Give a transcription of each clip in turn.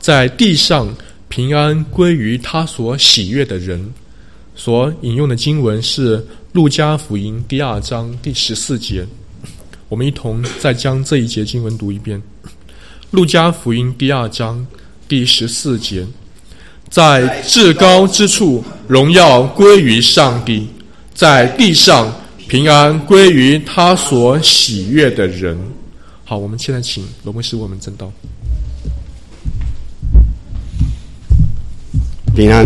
在地上平安归于他所喜悦的人。所引用的经文是路加福音第2章第14节。我们一同再将这一节经文读一遍。路加福音第2章第14节，在至高之处荣耀归于上帝，在地上平安归于他所喜悦的人。好，我们现在请罗牧师为我们证道。 平安。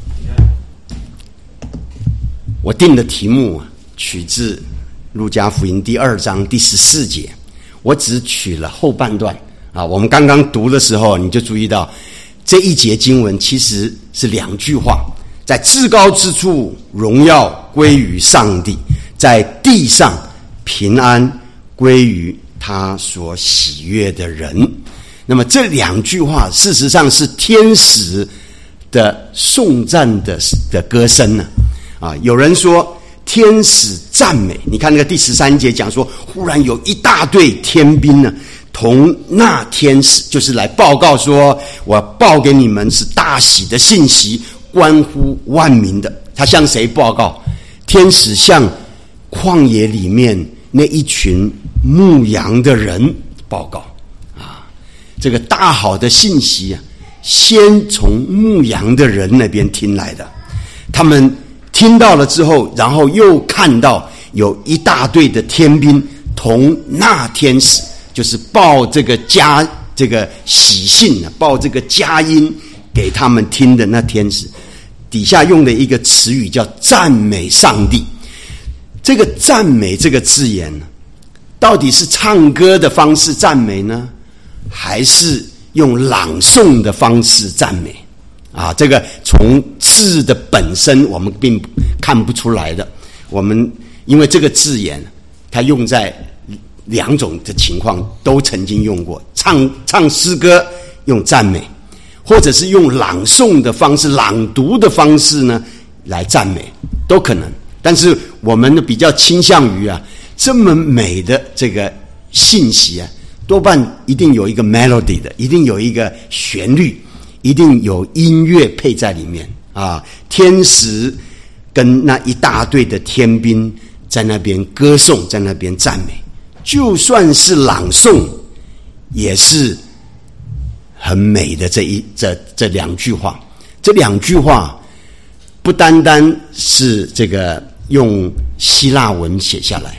我定的题目取自路加福音第2章第14节，我只取了后半段啊。我们刚刚读的时候，你就注意到这一节经文其实是2句话：在至高之处荣耀归于上帝，在地上平安归于他所喜悦的人。那么这2句话事实上是天使的颂赞的歌声呢。有人说天使赞美，你看那个第13节讲说，忽然有一大队天兵呢，同那天使，就是来报告说，我报给你们是大喜的信息，关乎万民的。他向谁报告？天使向旷野里面那一群牧羊的人报告这个大好的信息先从牧羊的人那边听来的。他们听到了之后，然后又看到有一大队的天兵同那天使，就是报这个喜信，报这个佳音给他们听的那天使，底下用的一个词语叫赞美上帝。这个赞美这个字眼，到底是唱歌的方式赞美呢，还是用朗诵的方式赞美？这个从字的本身我们并看不出来的。我们因为这个字眼它用在2种的情况都曾经用过，唱诗歌用赞美，或者是用朗诵的方式、朗读的方式呢来赞美，都可能。但是我们比较倾向于这么美的这个信息多半一定有一个 melody 的，一定有一个旋律，一定有音乐配在里面天使跟那一大队的天兵在那边歌颂，在那边赞美，就算是朗诵也是很美的。这2句话，这2句话不单单是这个用希腊文写下来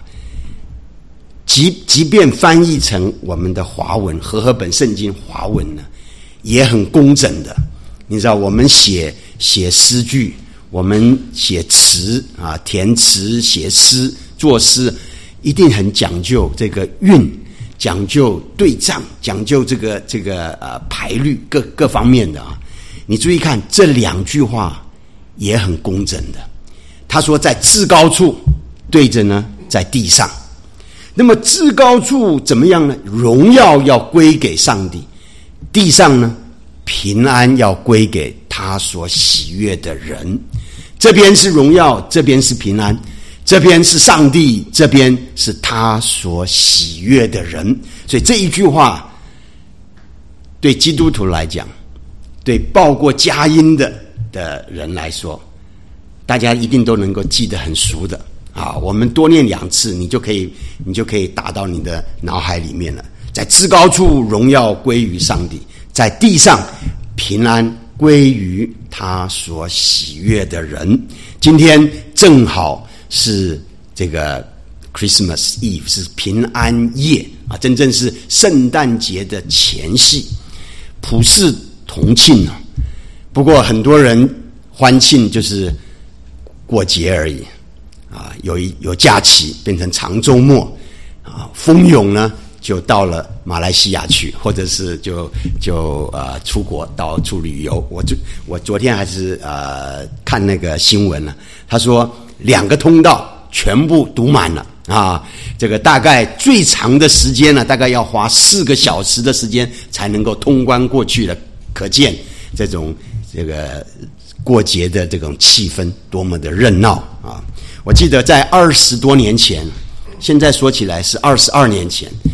即便翻译成我们的华文和合本圣经华文呢，也很工整的。你知道我们写诗句，我们写词填词写诗作诗，一定很讲究这个韵，讲究对仗，讲究这个排律各方面的你注意看这2句话也很工整的。他说在至高处对着呢在地上。那么至高处怎么样呢？荣耀要归给上帝，地上呢平安要归给他所喜悦的人。这边是荣耀，这边是平安，这边是上帝，这边是他所喜悦的人。所以这一句话对基督徒来讲，对报过佳音的人来说，大家一定都能够记得很熟的我们多念2次，你就可以打到你的脑海里面了。在至高处荣耀归于上帝，在地上平安归于他所喜悦的人。今天正好是这个 Christmas Eve， 是平安夜真正是圣诞节的前夕，普世同庆不过很多人欢庆就是过节而已有假期变成长周末蜂拥呢就到了马来西亚去，或者是就出国到处旅游。我昨天还是看那个新闻了，他说2个通道全部堵满了这个大概最长的时间呢，大概要花4个小时的时间才能够通关过去了。可见这个过节的这种气氛多么的热闹我记得在20多年前，现在说起来是22年前，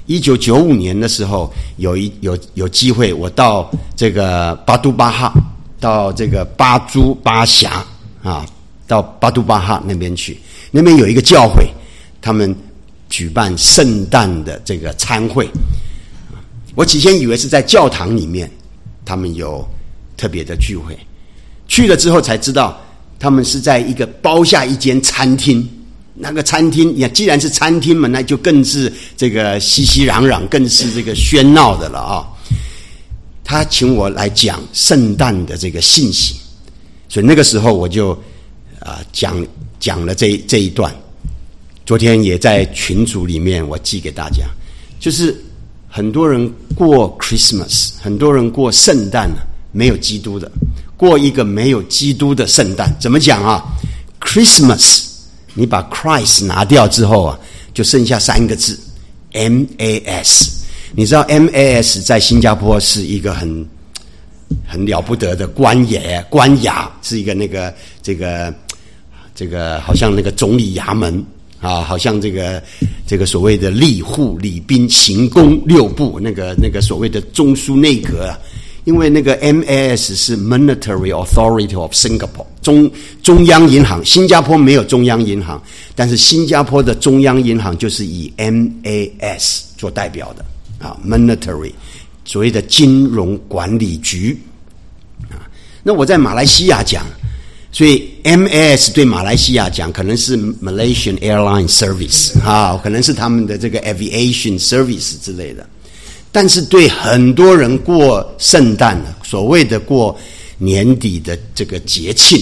1995年的时候，有机会，我到这个巴都巴哈，到这个巴珠巴峡啊，到巴都巴哈那边去，那边有一个教会，他们举办圣诞的这个餐会。我起先以为是在教堂里面，他们有特别的聚会，去了之后才知道，他们是在一个包下一间餐厅。那个餐厅也既然是餐厅嘛，那就更是这个熙熙攘攘，更是这个喧闹的了啊。他请我来讲圣诞的这个信息，所以那个时候我就讲了这一段。昨天也在群组里面我寄给大家，就是很多人过 Christmas， 很多人过圣诞没有基督的，过一个没有基督的圣诞。怎么讲啊？ Christmas你把 Christ 拿掉之后啊，就剩下3个字 MAS。 你知道 MAS 在新加坡是一个很了不得的官衙，是一个这个好像那个总理衙门啊，好像这个所谓的吏户礼兵刑工6部那个所谓的中枢内阁啊。因为那个 MAS 是 Monetary Authority of Singapore， 中央银行。新加坡没有中央银行，但是新加坡的中央银行就是以 MAS 做代表的啊 ，Monetary 所谓的金融管理局啊。那我在马来西亚讲，所以 MAS 对马来西亚讲可能是 Malaysian Airline Service 啊，可能是他们的这个 Aviation Service 之类的。但是对很多人过圣诞，所谓的过年底的这个节庆，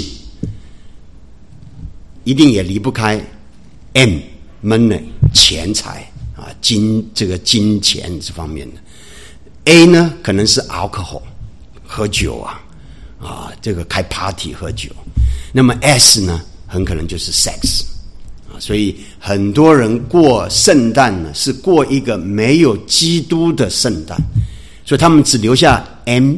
一定也离不开 money 钱财啊，这个金钱这方面的。A 呢可能是 alcohol 喝酒啊，这个开 party 喝酒。那么 S 呢很可能就是 sex。所以很多人过圣诞呢，是过一个没有基督的圣诞，所以他们只留下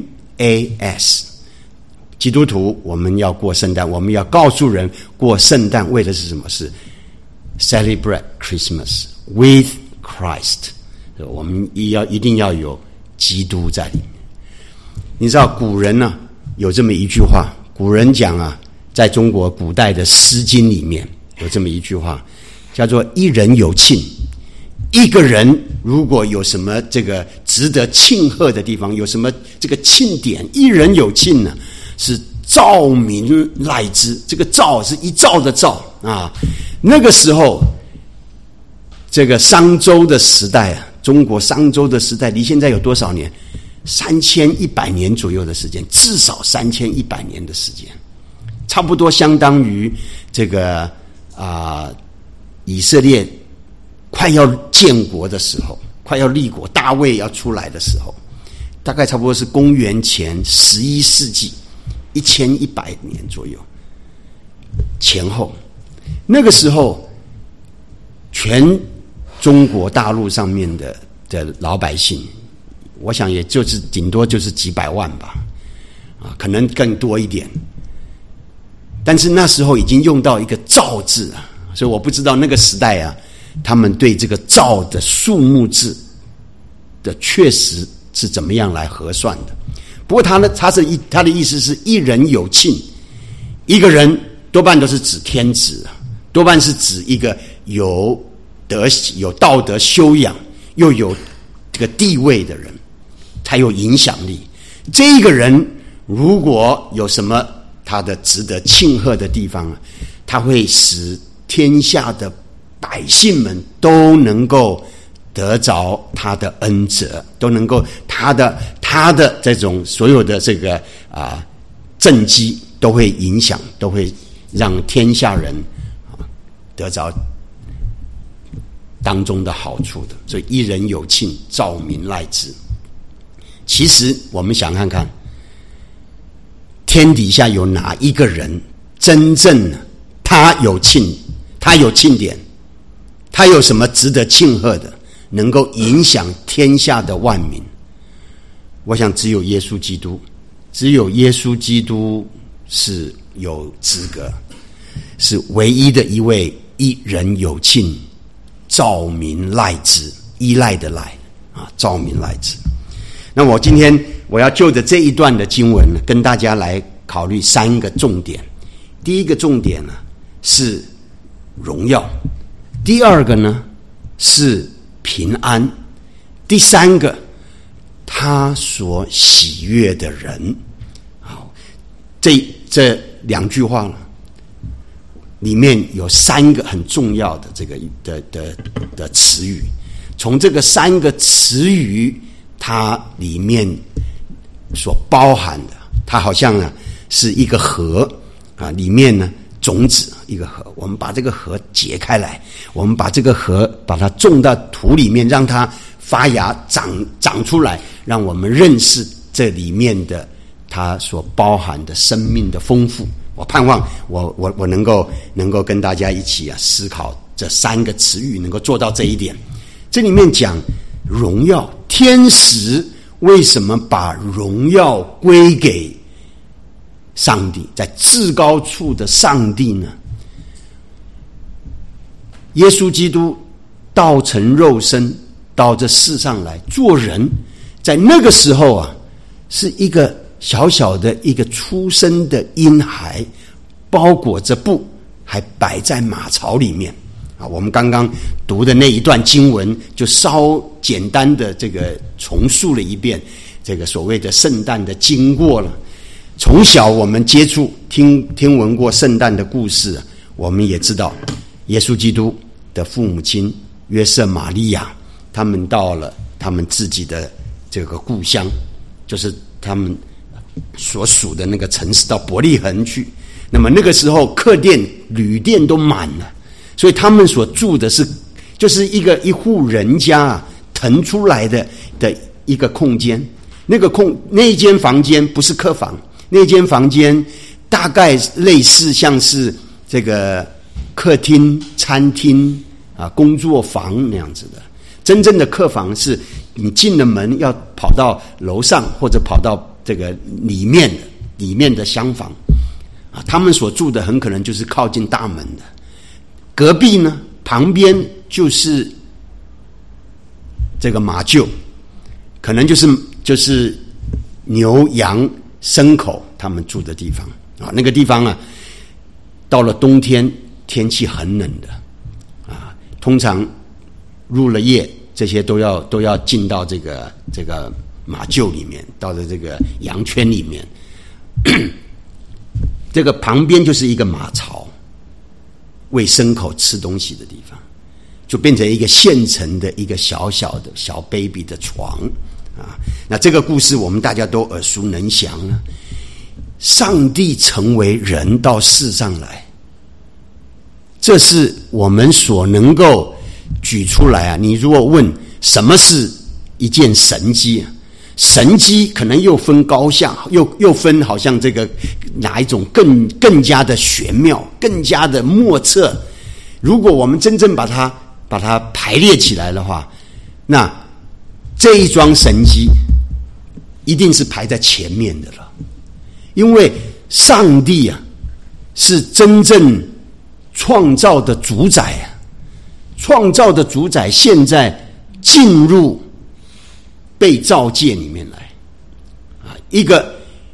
MAS。 基督徒我们要过圣诞，我们要告诉人过圣诞为的是什么？是 celebrate Christmas with Christ， 我们一定要有基督在里面。你知道古人呢有这么一句话，古人讲啊，在中国古代的诗经里面有这么一句话，叫做一人有庆。一个人如果有什么这个值得庆贺的地方，有什么这个庆典，一人有庆呢，是兆民赖之。这个兆是一兆的兆啊。那个时候这个商周的时代啊，中国商周的时代离现在有多少年？3100年左右的时间，至少3100年的时间，差不多相当于这个以色列快要建国的时候，快要立国，大卫要出来的时候，大概差不多是公元前11世纪1100年左右前后。那个时候全中国大陆上面的老百姓，我想也就是顶多就是几百万吧，可能更多一点。但是那时候已经用到一个兆字啊，所以我不知道那个时代啊，他们对这个兆的数目字的确实是怎么样来核算的。不过他的意思是一人有庆，一个人多半都是指天子，多半是指一个有道德修养又有这个地位的人，才有影响力。这个人如果有什么他的值得庆贺的地方，他会使天下的百姓们都能够得着他的恩泽，都能够他的这种所有的这个政绩都会影响，都会让天下人得着当中的好处的。所以一人有庆，兆民赖之。其实我们想看看，天底下有哪一个人真正他有庆典，他有什么值得庆贺的，能够影响天下的万民？我想只有耶稣基督，只有耶稣基督是有资格，是唯一的一位一人有庆，兆民赖之，依赖的赖。 照明来之。那我今天我要就着这一段的经文呢，跟大家来考虑3个重点。第一个重点呢是荣耀，第二个呢是平安，第3个他所喜悦的人。好，这2句话呢，里面有3个很重要的这个的词语。从这个3个词语，它里面所包含的，它好像呢是一个核啊，里面呢种子一个核，我们把这个核解开来，我们把这个核把它种到土里面，让它发芽长出来，让我们认识这里面的它所包含的生命的丰富。我盼望我能够跟大家一起思考这3个词语，能够做到这一点。这里面讲荣耀，天使为什么把荣耀归给上帝，在至高处的上帝呢？耶稣基督道成肉身到这世上来做人，在那个时候是一个小小的一个出生的婴孩，包裹着布，还摆在马槽里面我们刚刚读的那一段经文就稍简单的这个重述了一遍这个所谓的圣诞的经过了。从小我们接触听闻过圣诞的故事，我们也知道耶稣基督的父母亲约瑟玛利亚，他们到了他们自己的这个故乡，就是他们所属的那个城市，到伯利恒去。那么那个时候客店旅店都满了，所以他们所住的就是一户人家腾出来的一个空间。那间房间不是客房，那间房间大概类似像是这个客厅、餐厅工作房那样子的。真正的客房是你进了门要跑到楼上，或者跑到这个里面的厢房他们所住的很可能就是靠近大门的。隔壁呢，旁边就是这个马厩，可能就是牛羊牲口他们住的地方那个地方到了冬天天气很冷的通常入了夜，这些都要进到这个马厩里面，到了这个羊圈里面这个旁边就是一个马槽，喂牲口吃东西的地方，就变成一个现成的一个小小的小 baby 的床那这个故事我们大家都耳熟能详了。上帝成为人到世上来，这是我们所能够举出来你如果问什么是一件神迹神迹可能又分高下，又分好像这个哪一种更加的玄妙，更加的莫测。如果我们真正把它排列起来的话，那这一桩神迹一定是排在前面的了。因为上帝是真正创造的主宰创造的主宰现在进入被造界里面来一个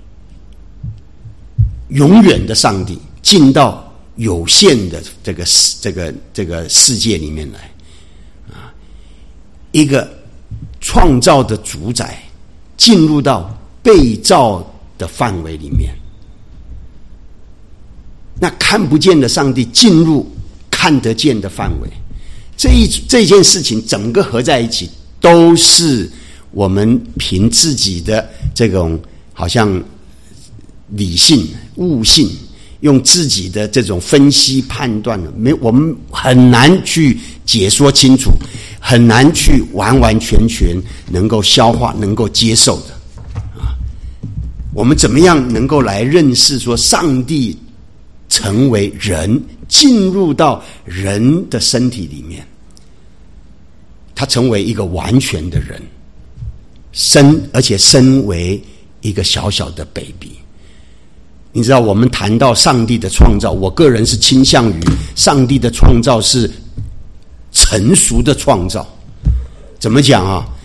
永远的上帝进到有限的这个世界里面来一个创造的主宰进入到被造的范围里面，那看不见的上帝进入看得见的范围，这件事情整个合在一起，都是我们凭自己的这种好像理性悟性，用自己的这种分析判断我们很难去解说清楚，很难去完完全全能够消化能够接受的我们怎么样能够来认识说上帝成为人，进入到人的身体里面，他成为一个完全的人，而且身为一个小小的 baby。 你知道我们谈到上帝的创造，我个人是倾向于上帝的创造是成熟的创造。怎么讲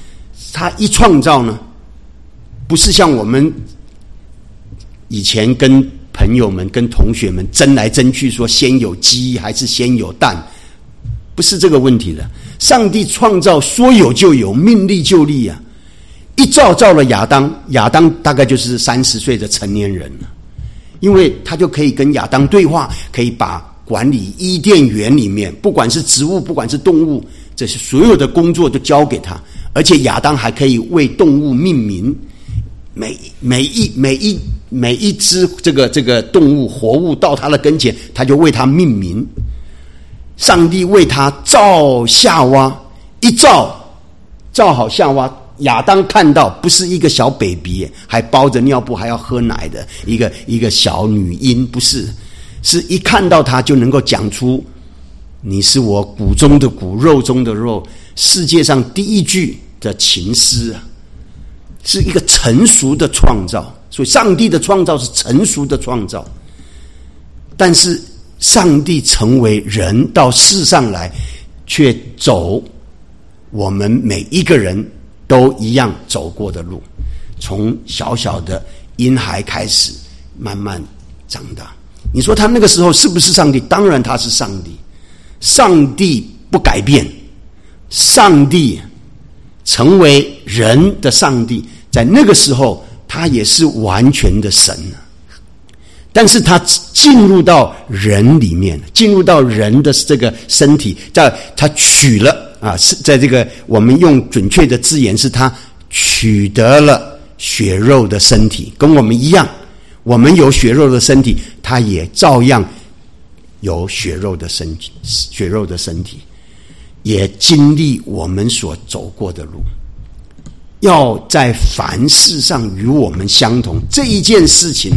他一创造呢，不是像我们以前跟朋友们、跟同学们争来争去，说先有鸡还是先有蛋，不是这个问题的。上帝创造说有就有，命立就立啊！一造了亚当，亚当大概就是30岁的成年人了，因为他就可以跟亚当对话，可以把管理伊甸园里面，不管是植物，不管是动物，这些所有的工作都交给他，而且亚当还可以为动物命名，每一只这个动物活物到他的跟前，他就为他命名。上帝为他造夏娃，一造好夏娃，亚当看到不是一个小 baby， 还包着尿布还要喝奶的一个小女婴，不是，是一看到他就能够讲出你是我骨中的骨，肉中的肉，世界上第一句的情诗啊，是一个成熟的创造。所以上帝的创造是成熟的创造，但是上帝成为人到世上来，却走我们每一个人都一样走过的路，从小小的婴孩开始慢慢长大。你说他那个时候是不是上帝？当然他是上帝，上帝不改变，上帝成为人的上帝，在那个时候他也是完全的神，但是他进入到人里面，进入到人的这个身体，他取了啊，是在这个我们用准确的字眼，是他取得了血肉的身体，跟我们一样，我们有血肉的身体，他也照样有血肉的身体，也经历我们所走过的路，要在凡事上与我们相同。这一件事情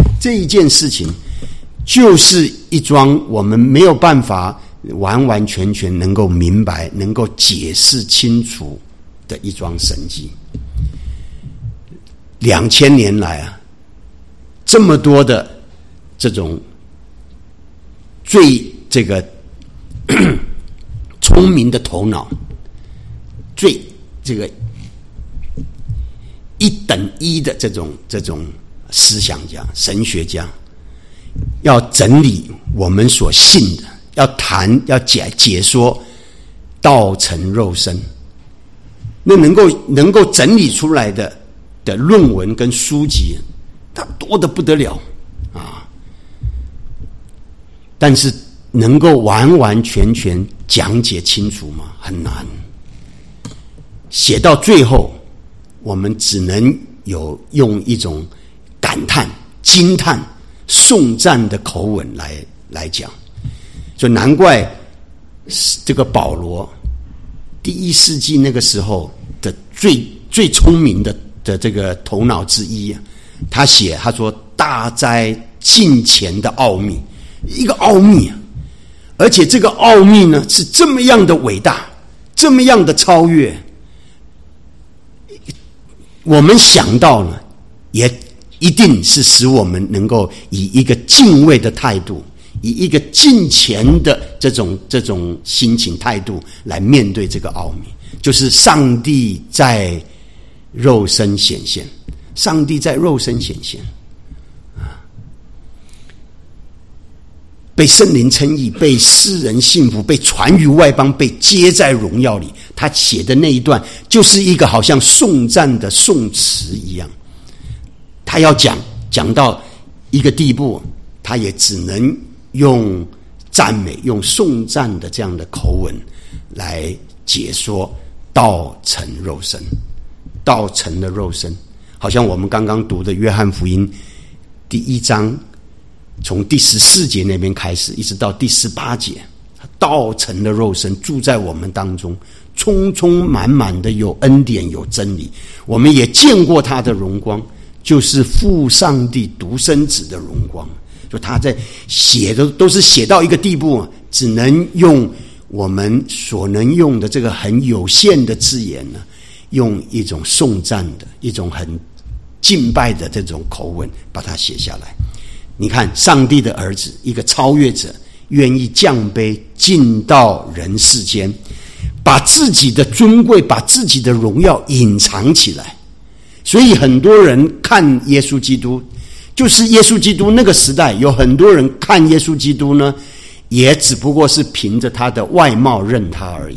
就是一桩我们没有办法完完全全能够明白、能够解释清楚的一桩神迹。2000年来啊，这么多的这种最这个聪明的头脑，最这个1:1的这种思想家、神学家，要整理我们所信的，要解说道成肉身，那能够整理出来的论文跟书籍，它多得不得了啊！但是能够完完全全讲解清楚吗？很难。写到最后，我们只能用一种感叹、惊叹、颂赞的口吻来讲。所以难怪这个保罗第1世纪那个时候的最聪明的这个头脑之一啊，他说大哉近前的奥秘，一个奥秘啊，而且这个奥秘呢是这么样的伟大，这么样的超越，我们想到了也一定是使我们能够以一个敬畏的态度，以一个敬虔的这种心情态度来面对这个奥秘，就是上帝在肉身显现，上帝在肉身显现啊，被圣灵称义，被世人信服，被传于外邦，被接在荣耀里。他写的那一段就是一个好像颂赞的颂词一样，他要讲到一个地步，他也只能用赞美、用颂赞的这样的口吻来解说道成肉身，道成了肉身。好像我们刚刚读的约翰福音第1章，从第14节那边开始，一直到第18节，道成了肉身，住在我们当中，充充满满的有恩典有真理。我们也见过他的荣光，就是父上帝独生子的荣光。就他在写的都是写到一个地步，只能用我们所能用的这个很有限的字眼呢，用一种颂赞的、一种很敬拜的这种口吻把它写下来。你看，上帝的儿子，一个超越者，愿意降卑进到人世间， 把自己的尊贵、把自己的荣耀隐藏起来。所以很多人看耶稣基督，就是耶稣基督那个时代有很多人看耶稣基督呢，也只不过是凭着他的外貌认他而已。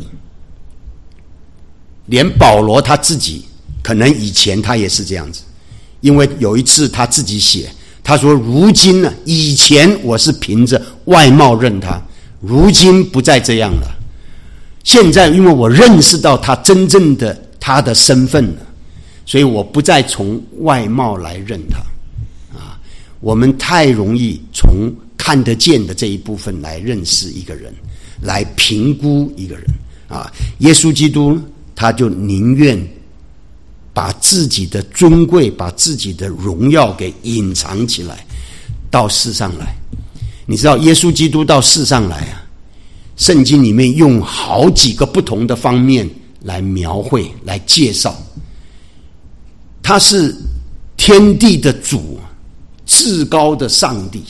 连保罗他自己可能以前他也是这样子，因为有一次他自己写，他说如今呢，以前我是凭着外貌认他，如今不再这样了。现在因为我认识到他真正的他的身份了，所以我不再从外貌来认他。我们太容易从看得见的这一部分来认识一个人，来评估一个人。耶稣基督他就宁愿把自己的尊贵、把自己的荣耀给隐藏起来，到世上来。你知道耶稣基督到世上来圣经里面用好几个不同的方面来描绘、来介绍。他是天地的主，至高的上帝。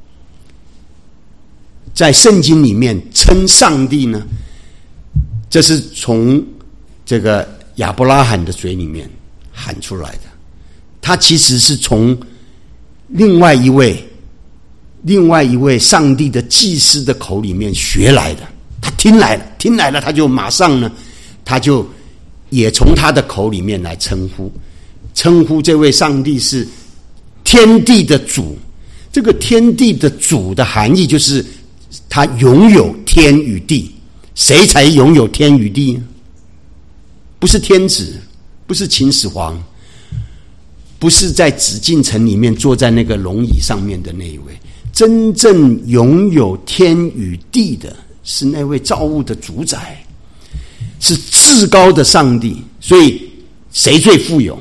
在圣经里面称上帝呢，这是从这个亚伯拉罕的嘴里面喊出来的，他其实是从另外一位上帝的祭司的口里面学来的。他听来了，他就马上呢，他就也从他的口里面来称呼这位上帝是天地的主。这个天地的主的含义就是他拥有天与地。谁才拥有天与地呢？不是天子，不是秦始皇，不是在紫禁城里面坐在那个龙椅上面的那一位。真正拥有天与地的是那位造物的主宰，是至高的上帝。所以谁最富有？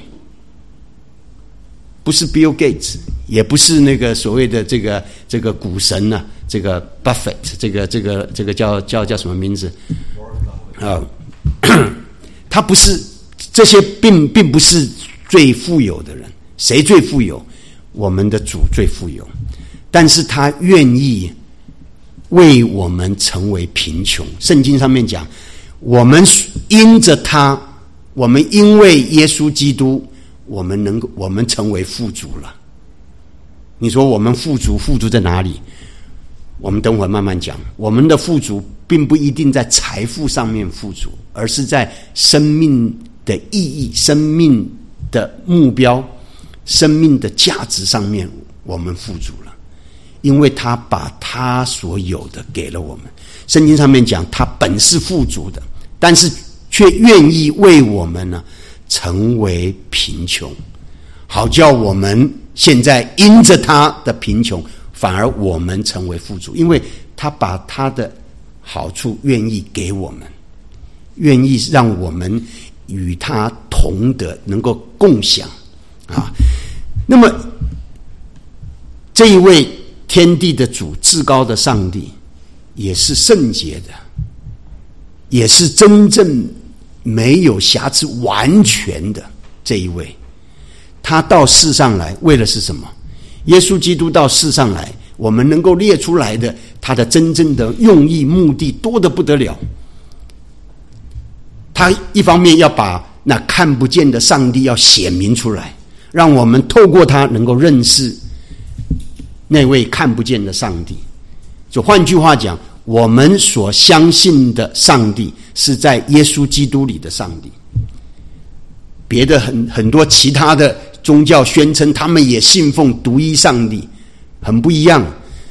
不是 Bill Gates， 也不是那个所谓的这个股神呢，这个 Buffett， 这个叫什么名字？他不是，这些并不是最富有的人。谁最富有？我们的主最富有，但是他愿意为我们成为贫穷。圣经上面讲，我们因着他，我们因为耶稣基督，我们成为富足了。你说我们富足在哪里？我们等会儿慢慢讲。我们的富足并不一定在财富上面富足，而是在生命的意义、生命的目标、生命的价值上面，我们富足了。因为他把他所有的给了我们。圣经上面讲，他本是富足的，但是却愿意为我们呢成为贫穷，好叫我们现在因着他的贫穷，反而我们成为富足。因为他把他的好处愿意给我们，愿意让我们与他同得，能够共享那么这一位天地的主，至高的上帝，也是圣洁的，也是真正没有瑕疵、完全的这一位。他到世上来为了是什么？耶稣基督到世上来，我们能够列出来的他的真正的用意目的多得不得了。他一方面要把那看不见的上帝要显明出来，让我们透过他能够认识那位看不见的上帝。就换句话讲，我们所相信的上帝是在耶稣基督里的上帝。别的很多其他的宗教宣称他们也信奉独一上帝，很不一样。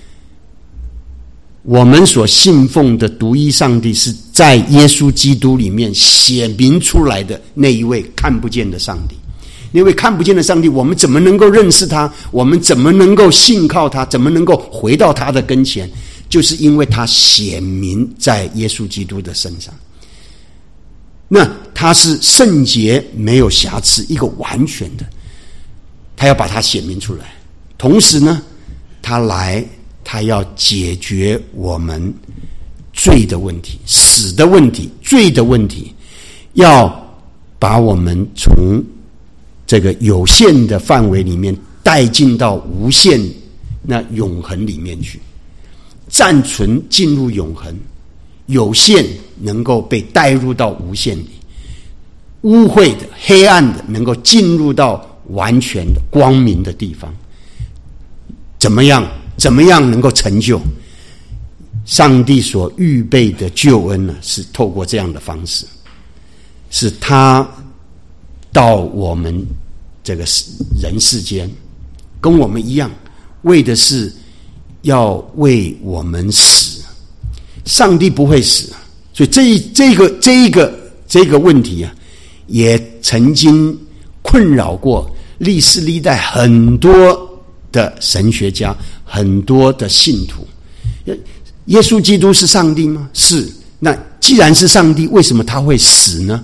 我们所信奉的独一上帝是在耶稣基督里面显明出来的那一位看不见的上帝。那位看不见的上帝，我们怎么能够认识他？我们怎么能够信靠他？怎么能够回到他的跟前？就是因为他显明在耶稣基督的身上。那他是圣洁没有瑕疵，一个完全的，他要把它显明出来。同时呢，他要解决我们罪的问题、死的问题、罪的问题，要把我们从这个有限的范围里面带进到无限那永恒里面去，暂存进入永恒。有限能够被带入到无限里，污秽的、黑暗的能够进入到完全的光明的地方。怎么样能够成就？上帝所预备的救恩呢，是透过这样的方式，是他到我们这个人世间，跟我们一样，为的是要为我们死。上帝不会死，所以这个问题啊，也曾经困扰过历世历代很多的神学家，很多的信徒。耶稣基督是上帝吗？是。那既然是上帝，为什么他会死呢？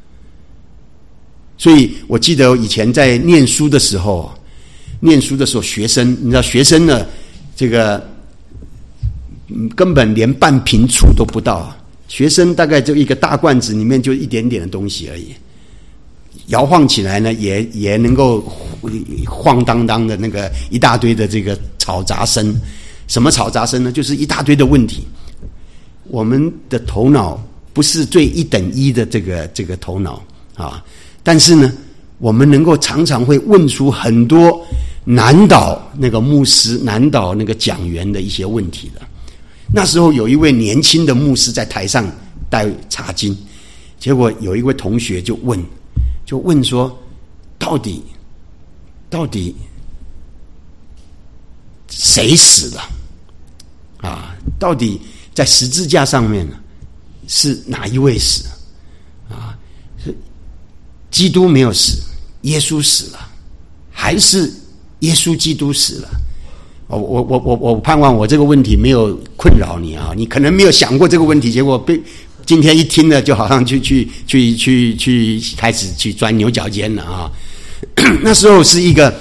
所以我记得以前在念书的时候，学生，你知道学生呢，这个根本连半瓶醋都不到，学生大概就一个大罐子里面就一点点的东西而已，摇晃起来呢，也能够晃荡荡的那个一大堆的这个吵杂声。什么吵杂声呢？就是一大堆的问题。我们的头脑不是最一等一的这个头脑啊，但是呢，我们能够常常会问出很多难倒那个牧师、难倒那个讲员的一些问题的。那时候有一位年轻的牧师在台上带查经，结果有一位同学就问说，到底谁死了啊？到底在十字架上面呢，是哪一位死啊？是基督没有死，耶稣死了，还是耶稣基督死了？我盼望我这个问题没有困扰你啊，你可能没有想过这个问题，结果被今天一听了，就好像去开始去钻牛角尖了啊。那时候是一个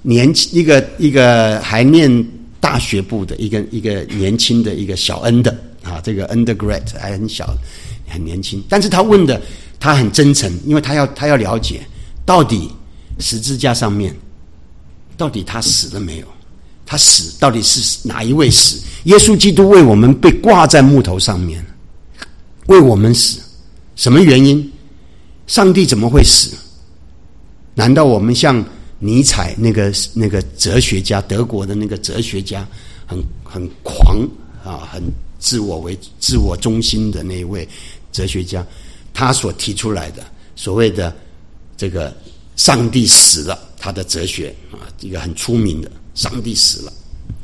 还念大学部的一个年轻的一个小恩的啊，这个 undergrad 还很小很年轻，但是他问的他很真诚，因为他要了解到底十字架上面到底他死了没有，他死到底是哪一位死？耶稣基督为我们被挂在木头上面，为我们死，什么原因？上帝怎么会死？难道我们像尼采那个哲学家，德国的那个哲学家，很狂啊，很自我中心的那一位哲学家，他所提出来的所谓的这个上帝死了，他的哲学啊，一个很出名的上帝死了。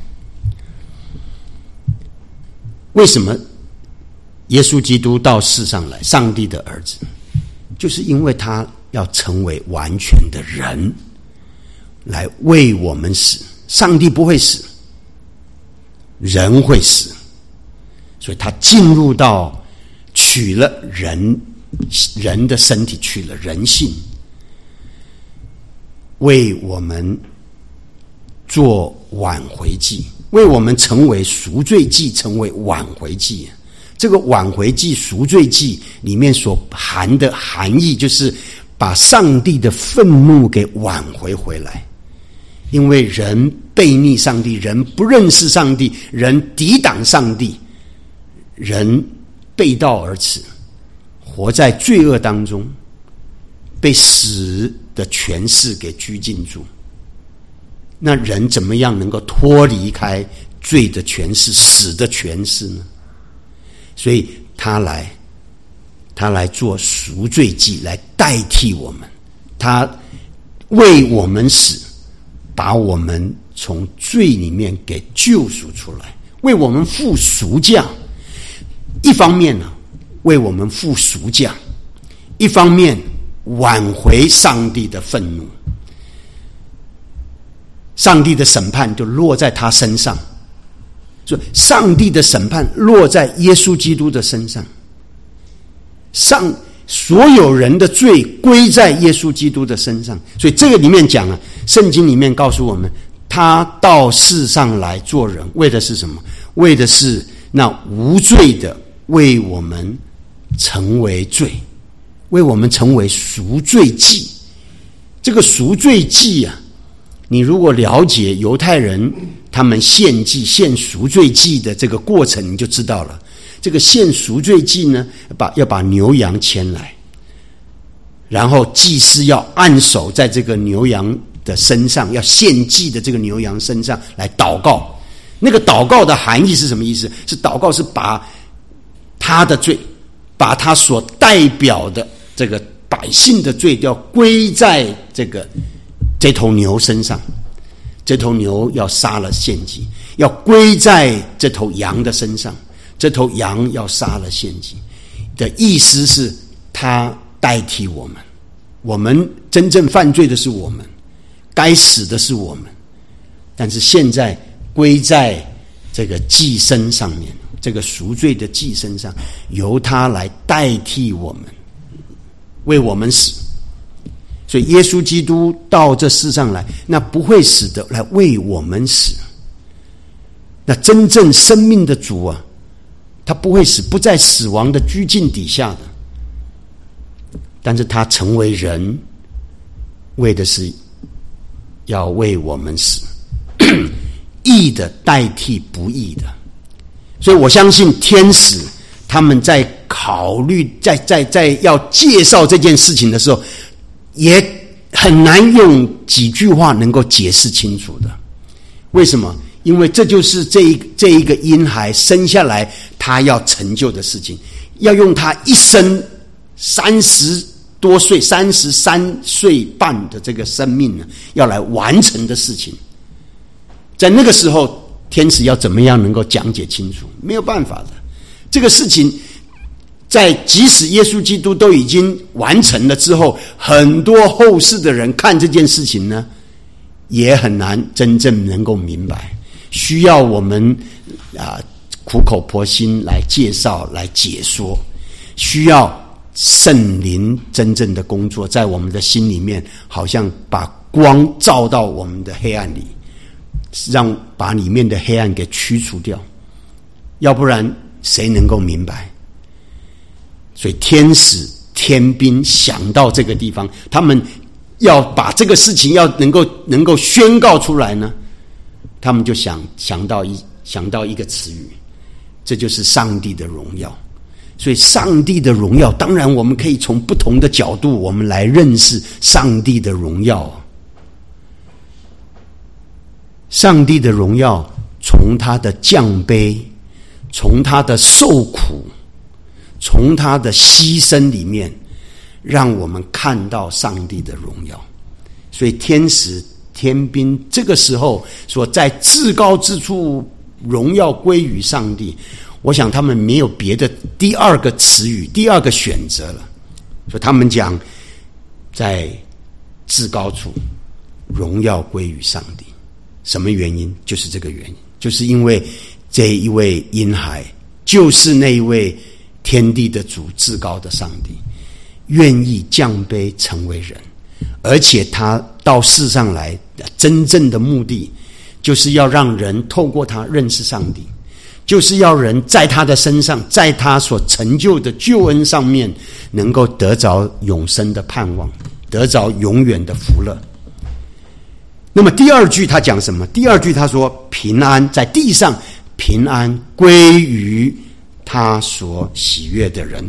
为什么耶稣基督到世上来，上帝的儿子，就是因为他要成为完全的人，来为我们死。上帝不会死，人会死，所以他进入到取了人的身体，取了人性，为我们做挽回祭，为我们成为赎罪祭，成为挽回祭。这个挽回祭、赎罪祭里面所含的含义，就是把上帝的愤怒给挽回回来。因为人背逆上帝，人不认识上帝，人抵挡上帝，人背道而驰，活在罪恶当中，被死的权势给拘禁住。那人怎么样能够脱离开罪的权势、死的权势呢？所以他来做赎罪祭，来代替我们，他为我们死，把我们从罪里面给救赎出来，为我们付赎价。一方面呢，为我们付赎价；一方面挽回上帝的愤怒。上帝的审判就落在他身上，所以上帝的审判落在耶稣基督的身上，所有人的罪归在耶稣基督的身上。所以这个里面讲了，圣经里面告诉我们，他到世上来做人，为的是什么？为的是那无罪的为我们成为罪，为我们成为赎罪祭。这个赎罪祭啊，你如果了解犹太人他们献祭、献赎罪祭的这个过程，你就知道了。 这个献赎罪祭呢，要把牛羊牵来，然后祭司要按手在这个牛羊的身上，要献祭的这个牛羊身上来祷告。那个祷告的含义是什么意思？是祷告是把他的罪，把他所代表的这个百姓的罪要归在这头牛身上，这头牛要杀了献祭，要归在这头羊的身上，这头羊要杀了献祭的意思是他代替我们，我们真正犯罪的是我们，该死的是我们，但是现在归在这个祭身上面，这个赎罪的祭身上，由他来代替我们，为我们死。所以耶稣基督到这世上来，那不会死的来为我们死。那真正生命的主啊，他不会死，不在死亡的拘禁底下的，但是他成为人，为的是要为我们死，义的代替不义的。所以我相信天使他们在考虑在要介绍这件事情的时候，也很难用几句话能够解释清楚的。为什么？因为这就是这一个婴孩生下来他要成就的事情，要用他一生30多岁33岁半的这个生命呢，要来完成的事情。在那个时候天使要怎么样能够讲解清楚？没有办法的。这个事情在即使耶稣基督都已经完成了之后，很多后世的人看这件事情呢，也很难真正能够明白，需要我们苦口婆心来介绍来解说，需要圣灵真正的工作在我们的心里面，好像把光照到我们的黑暗里，把里面的黑暗给驱除掉，要不然谁能够明白？所以天使天兵想到这个地方，他们要把这个事情要能够宣告出来呢，他们就想到一个词语，这就是上帝的荣耀。所以上帝的荣耀，当然我们可以从不同的角度我们来认识上帝的荣耀。上帝的荣耀从他的降卑，从他的受苦，从他的牺牲里面，让我们看到上帝的荣耀。所以天使天兵这个时候说在至高之处荣耀归于上帝，我想他们没有别的第二个词语，第二个选择了。所以他们讲在至高处荣耀归于上帝。什么原因？就是这个原因，就是因为这一位婴孩就是那一位天地的主，至高的上帝，愿意降卑成为人，而且他到世上来真正的目的就是要让人透过他认识上帝，就是要人在他的身上，在他所成就的救恩上面能够得着永生的盼望，得着永远的福乐。那么第二句他讲什么？第二句他说平安，在地上平安归于他所喜悦的人。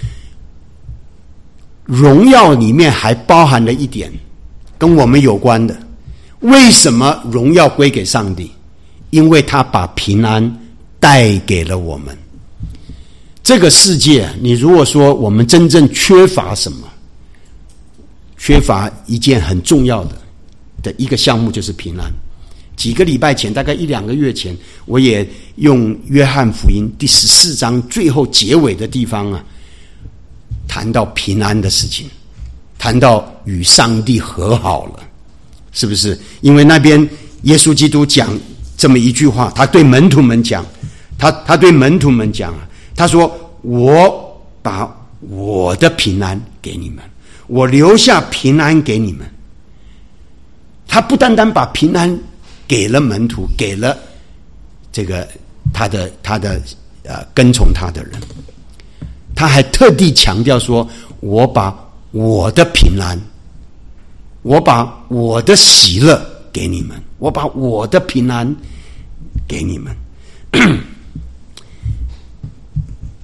荣耀里面还包含了一点跟我们有关的。为什么荣耀归给上帝？因为他把平安带给了我们。这个世界，你如果说我们真正缺乏什么，缺乏一件很重要的一个项目，就是平安。几个礼拜前，大概1-2个月前，我也用约翰福音第14章最后结尾的地方谈到平安的事情，谈到与上帝和好了，是不是？因为那边耶稣基督讲这么一句话，他对门徒们讲，他对门徒们讲他说：我把我的平安给你们，我留下平安给你们。他不单单把平安给了门徒，给了这个他的跟从他的人，他还特地强调说：我把我的平安，我把我的喜乐给你们，我把我的平安给你们。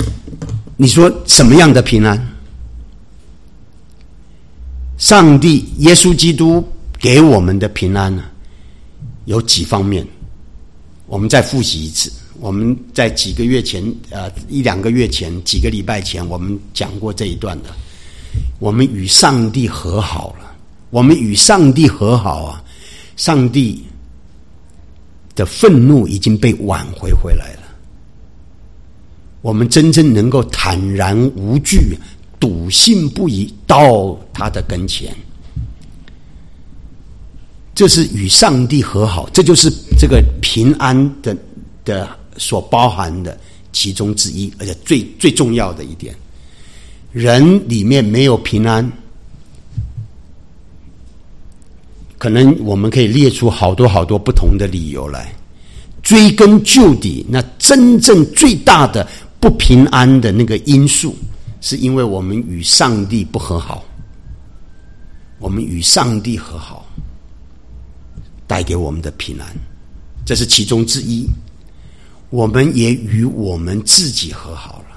你说什么样的平安？上帝耶稣基督给我们的平安呢，有几方面，我们再复习一次。我们在几个月前一两个月前，几个礼拜前，我们讲过这一段的。我们与上帝和好了，我们与上帝和好啊，上帝的愤怒已经被挽回回来了。我们真正能够坦然无惧、笃信不疑到他的跟前，这是与上帝和好，这就是这个平安的所包含的其中之一，而且最重要的一点。人里面没有平安，可能我们可以列出好多好多不同的理由来。追根究底，那真正最大的不平安的那个因素，是因为我们与上帝不和好。我们与上帝和好，带给我们的平安，这是其中之一。我们也与我们自己和好了。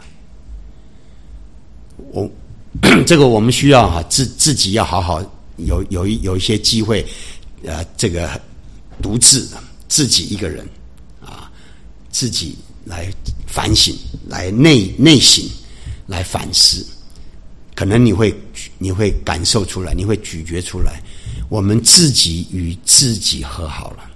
这个我们需要自己要好好有一些机会，这个独自自己一个人自己来反省，来内省，来反思。可能你会感受出来，你会咀嚼出来，我们自己与自己和好了。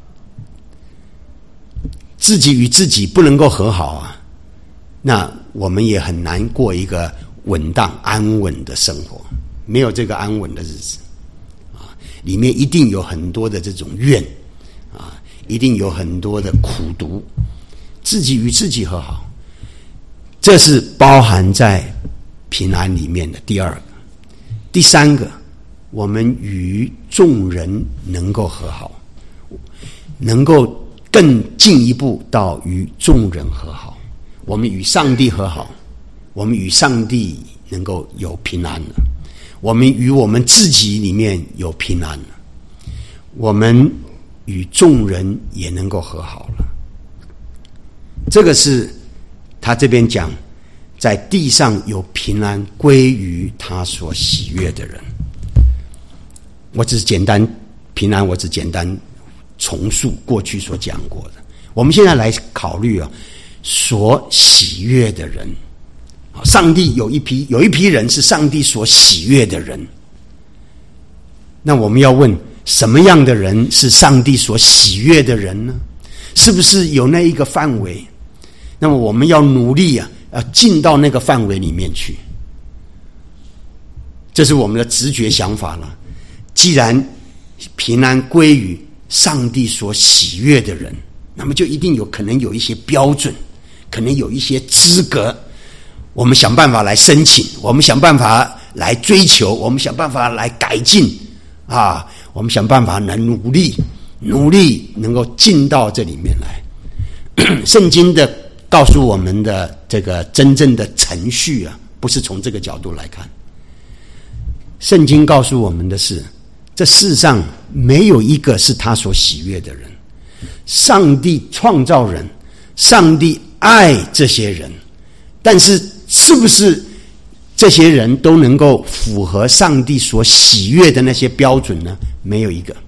自己与自己不能够和好啊，那我们也很难过一个稳当安稳的生活。没有这个安稳的日子里面一定有很多的这种怨一定有很多的苦毒。自己与自己和好，这是包含在平安里面的第二个。第三个，我们与众人能够和好，能够更进一步到与众人和好。我们与上帝和好，我们与上帝能够有平安了，我们与我们自己里面有平安了，我们与众人也能够和好了。这个是他这边讲，在地上有平安归于他所喜悦的人。我只是简单平安，我只简单重述过去所讲过的。我们现在来考虑所喜悦的人。上帝有一批人是上帝所喜悦的人。那我们要问，什么样的人是上帝所喜悦的人呢？是不是有那一个范围？那么我们要努力要进到那个范围里面去。这是我们的直觉想法了。既然平安归于上帝所喜悦的人，那么就一定可能有一些标准，可能有一些资格，我们想办法来申请，我们想办法来追求，我们想办法来改进我们想办法来努力能够进到这里面来。圣经的告诉我们的这个真正的程序不是从这个角度来看。圣经告诉我们的是，这世上没有一个是他所喜悦的人。上帝创造人，上帝爱这些人，但是是不是这些人都能够符合上帝所喜悦的那些标准呢？没有一个。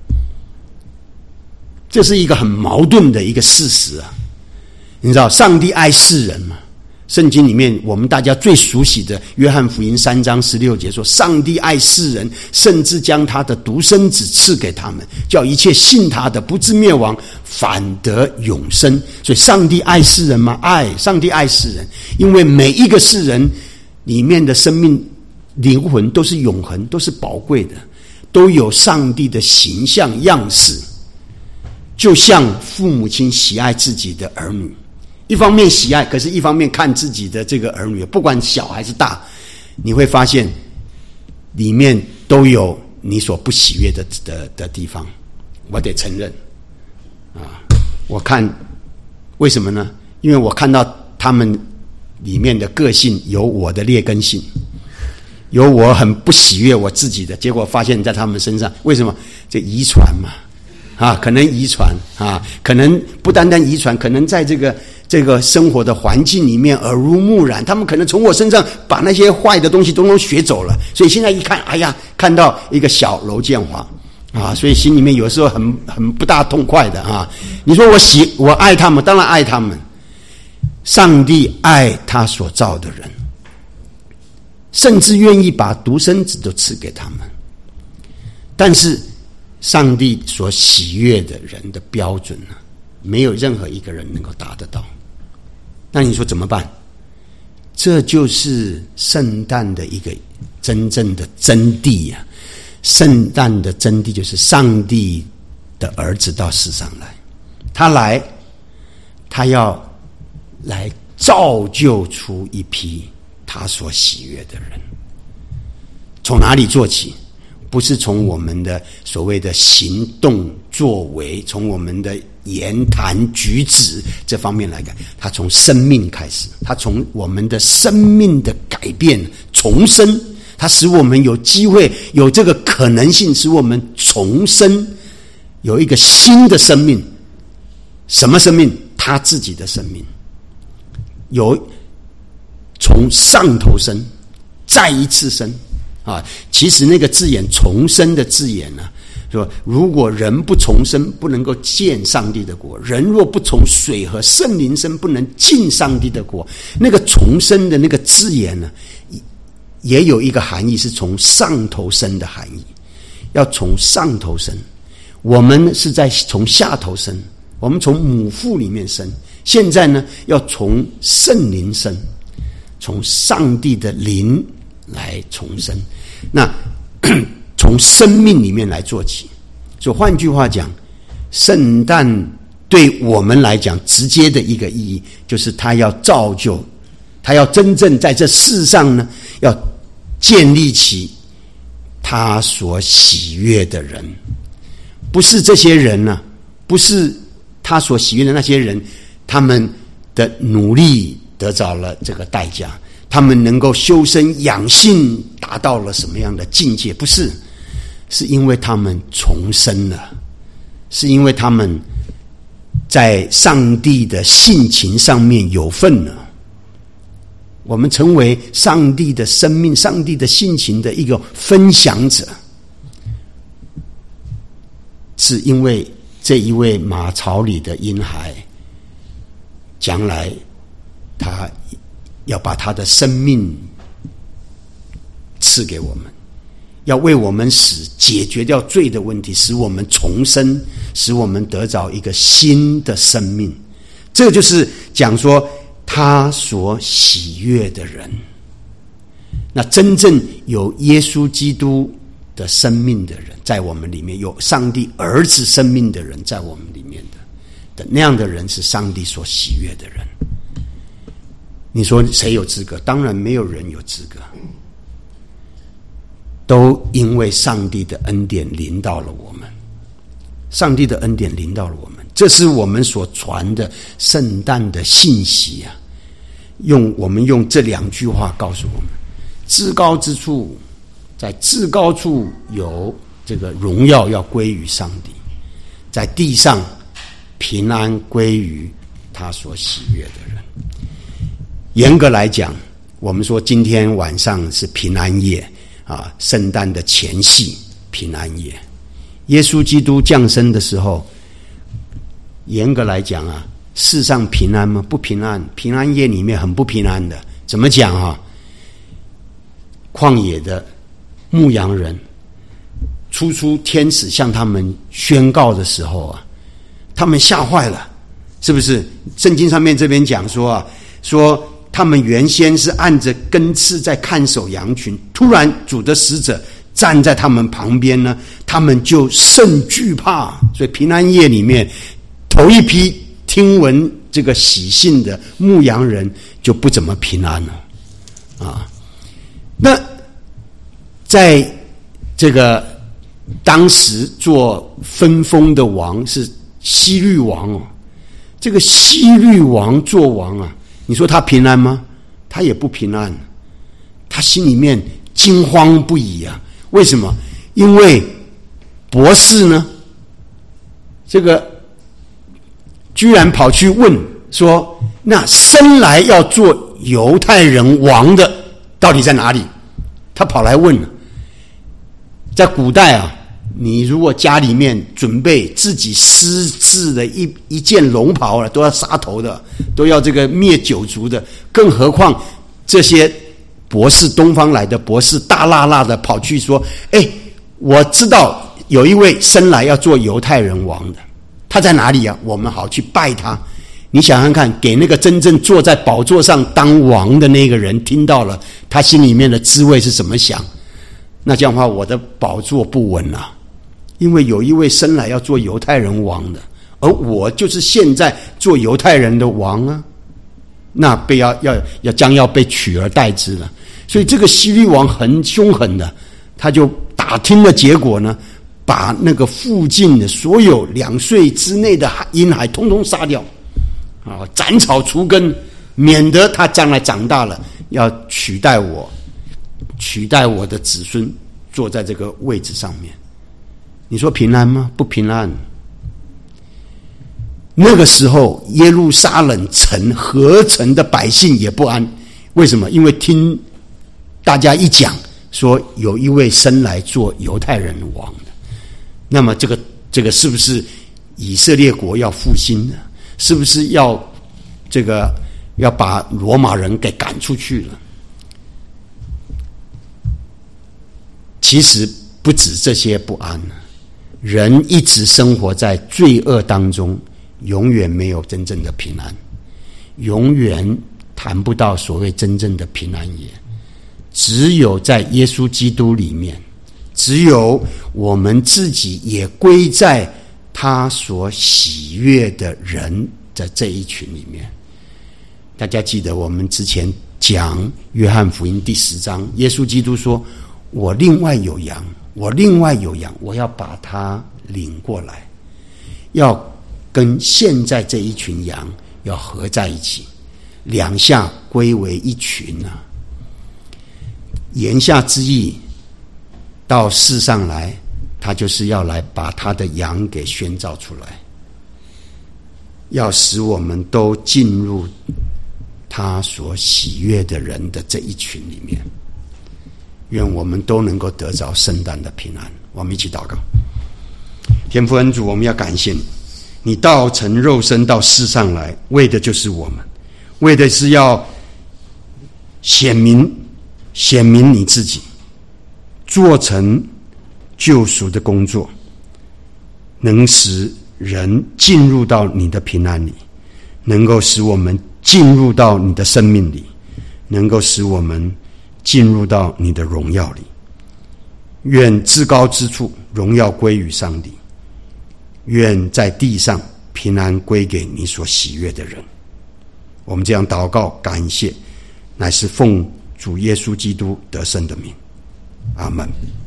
这是一个很矛盾的一个事实你知道上帝爱世人吗？圣经里面我们大家最熟悉的约翰福音3章16节说，上帝爱世人，甚至将他的独生子赐给他们，叫一切信他的不至灭亡，反得永生。所以上帝爱世人吗？上帝爱世人，因为每一个世人里面的生命灵魂都是永恒，都是宝贵的，都有上帝的形象样式，就像父母亲喜爱自己的儿女，一方面喜爱，可是一方面看自己的这个儿女，不管小还是大，你会发现里面都有你所不喜悦的地方。我得承认我看为什么呢？因为我看到他们里面的个性有我的劣根性，有我很不喜悦我自己的，结果发现在他们身上。为什么？这遗传嘛可能遗传可能不单单遗传，可能在这个这个生活的环境里面耳濡目染，他们可能从我身上把那些坏的东西都学走了，所以现在一看，哎呀，看到一个小娄建华啊，所以心里面有时候很不大痛快的啊。你说我爱他们，当然爱他们。上帝爱他所造的人，甚至愿意把独生子都赐给他们。但是上帝所喜悦的人的标准呢，没有任何一个人能够达得到。那你说怎么办？这就是圣诞的一个真正的真谛啊！圣诞的真谛就是上帝的儿子到世上来，他要来造就出一批他所喜悦的人。从哪里做起？不是从我们的所谓的行动作为，从我们的言谈举止这方面来看，他从生命开始，他从我们的生命的改变重生，他使我们有机会，有这个可能性，使我们重生，有一个新的生命。什么生命？他自己的生命，有从上头生，再一次生啊！其实那个字眼重生的字眼呢，说如果人不重生，不能够见上帝的国；人若不从水和圣灵生，不能进上帝的国。那个重生的那个字眼呢，也有一个含义，是从上头生的含义。要从上头生，我们是在从下头生，我们从母腹里面生。现在呢，要从圣灵生，从上帝的灵来重生。那从生命里面来做起。所以换句话讲，圣诞对我们来讲直接的一个意义，就是他要造就，他要真正在这世上呢，要建立起他所喜悦的人。不是这些人呢，不是他所喜悦的那些人，他们的努力得着了这个代价，他们能够修身养性，达到了什么样的境界？不是，是因为他们重生了，是因为他们在上帝的性情上面有份了。我们成为上帝的生命、上帝的性情的一个分享者，是因为这一位马槽里的婴孩，将来他要把他的生命赐给我们，要为我们解决掉罪的问题，使我们重生，使我们得着一个新的生命。这个就是讲说他所喜悦的人。那真正有耶稣基督的生命的人在我们里面，有上帝儿子生命的人在我们里面的那样的人，是上帝所喜悦的人。你说谁有资格？当然没有人有资格，都因为上帝的恩典临到了我们，上帝的恩典临到了我们。这是我们所传的圣诞的信息啊！我们用这两句话告诉我们：至高之处，在至高处有这个荣耀要归于上帝，在地上平安归于他所喜悦的人。严格来讲，我们说今天晚上是平安夜啊，圣诞的前夕，平安夜。耶稣基督降生的时候，严格来讲啊，世上平安吗？不平安。平安夜里面很不平安的。怎么讲啊？旷野的牧羊人，初天使向他们宣告的时候啊，他们吓坏了，是不是？圣经上面这边讲说啊，说他们原先是按着根刺在看守羊群，突然主的使者站在他们旁边呢，他们就甚惧怕。所以平安夜里面，头一批听闻这个喜信的牧羊人就不怎么平安了啊。那在这个当时做分封的王是希律王哦，这个希律王做王啊，你说他平安吗？他也不平安，他心里面惊慌不已啊。为什么？因为博士呢，这个居然跑去问说， 那生来要做犹太人王的到底在哪里？他跑来问了。在古代啊，你如果家里面准备自己私制的一件龙袍了，都要杀头的，都要这个灭九族的，更何况这些博士，东方来的博士大辣辣的跑去说，我知道有一位生来要做犹太人王的，他在哪里啊？我们好去拜他。你想想看，给那个真正坐在宝座上当王的那个人听到了，他心里面的滋味是怎么想？那这样的话，我的宝座不稳啊，因为有一位生来要做犹太人王的，而我就是现在做犹太人的王啊，那将要被取而代之了。所以这个希律王很凶狠的，他就打听的结果呢，把那个附近的所有2岁之内的婴孩通通杀掉，斩草除根，免得他将来长大了要取代我的子孙坐在这个位置上面。你说平安吗？不平安。那个时候耶路撒冷城合城的百姓也不安。为什么？因为听大家一讲说有一位生来做犹太人王的，那么这个是不是以色列国要复兴呢？是不是要把罗马人给赶出去了？其实不止这些不安，人一直生活在罪恶当中，永远没有真正的平安，永远谈不到所谓真正的平安也。只有在耶稣基督里面，只有我们自己也归在他所喜悦的人的这一群里面。大家记得我们之前讲约翰福音第10章，耶稣基督说，我另外有羊，我要把它领过来，要跟现在这一群羊要合在一起，两下归为一群啊。言下之意，到世上来，他就是要来把他的羊给宣召出来，要使我们都进入他所喜悦的人的这一群里面。愿我们都能够得着圣诞的平安。我们一起祷告。天父恩主，我们要感谢你，你道成肉身到世上来，为的就是我们，为的是要显明你自己，做成救赎的工作，能使人进入到你的平安里，能够使我们进入到你的生命里，能够使我们进入到你的荣耀里。愿至高之处荣耀归于上帝，愿在地上平安归给你所喜悦的人。我们这样祷告感谢，乃是奉主耶稣基督得胜的名。阿们。